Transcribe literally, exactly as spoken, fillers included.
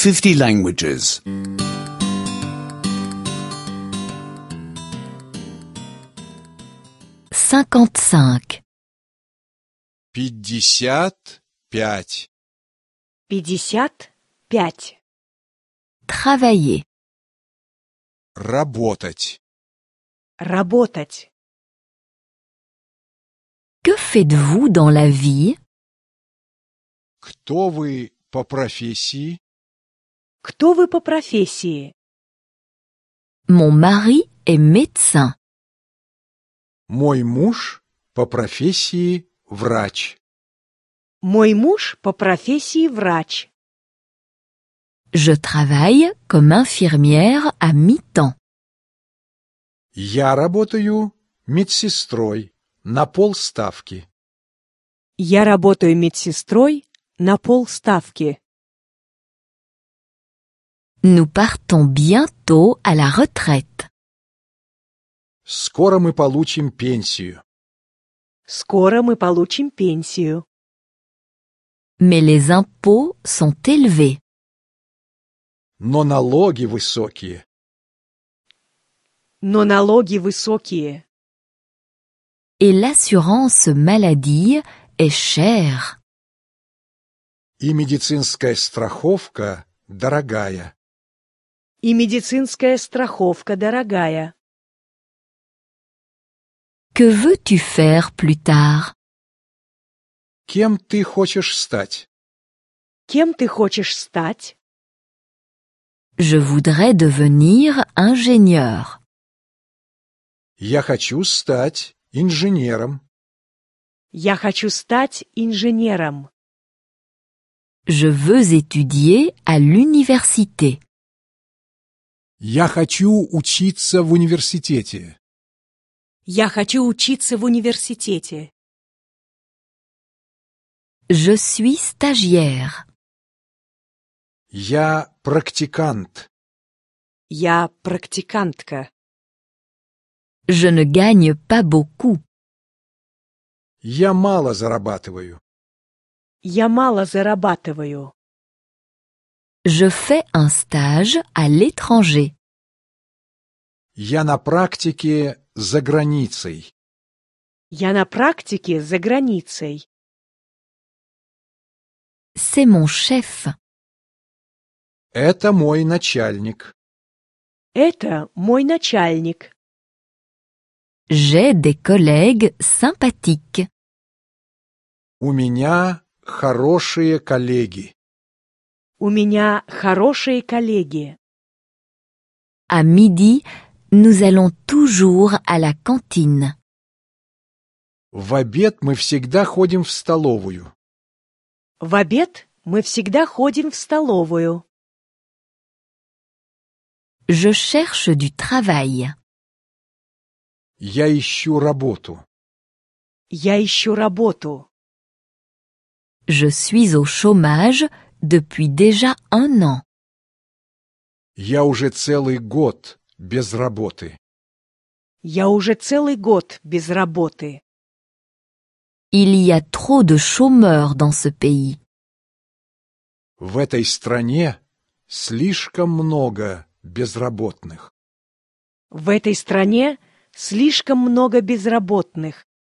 fifty languages. cinquante-cinq. пятьдесят пять. пятьдесят пять. Travailler. Работать. Работать. Que faites-vous dans la vie? Кто вы по профессии? Кто вы по профессии? Mon mari est médecin. Мой муж по профессии врач. Мой муж по профессии врач. Je travaille comme infirmière à mi-temps. Я работаю медсестрой на полставки. Я работаю медсестрой на полставки. Nous partons bientôt à la retraite. Скоро мы получим пенсию. Скоро мы получим пенсию. Mais les impôts sont élevés. Но налоги высокие. Но налоги высокие. Et l'assurance maladie est chère. И медицинская страховка дорогая. И медицинская страховка дорогая. Que veux-tu faire plus tard? Кем ты хочешь стать? Кем ты хочешь стать? Je voudrais devenir ingénieur. Я хочу стать инженером. Я хочу стать инженером. Je veux étudier à l'université. Я хочу учиться в университете. Я хочу учиться в университете. Je suis stagiaire. Я практикант. Я практикантка. Je ne gagne pas beaucoup. Я мало зарабатываю. Я мало зарабатываю. Je fais un stage à l'étranger. Я на практике за границей. Я на практике за границей. C'est mon chef. Это мой начальник. Это мой начальник. J'ai des collègues sympathiques. У меня хорошие коллеги. У меня хорошие коллеги. À midi, nous allons toujours à la cantine. В обед мы всегда ходим в столовую. В обед мы всегда ходим в столовую. Je cherche du travail. Я ищу работу. Я ищу работу. Je suis au chômage depuis déjà un an. Я уже целый год без работы. Я уже целый год без работы. Il y a trop de chômeurs dans ce pays. В этой стране слишком много безработных. В этой стране слишком много безработных.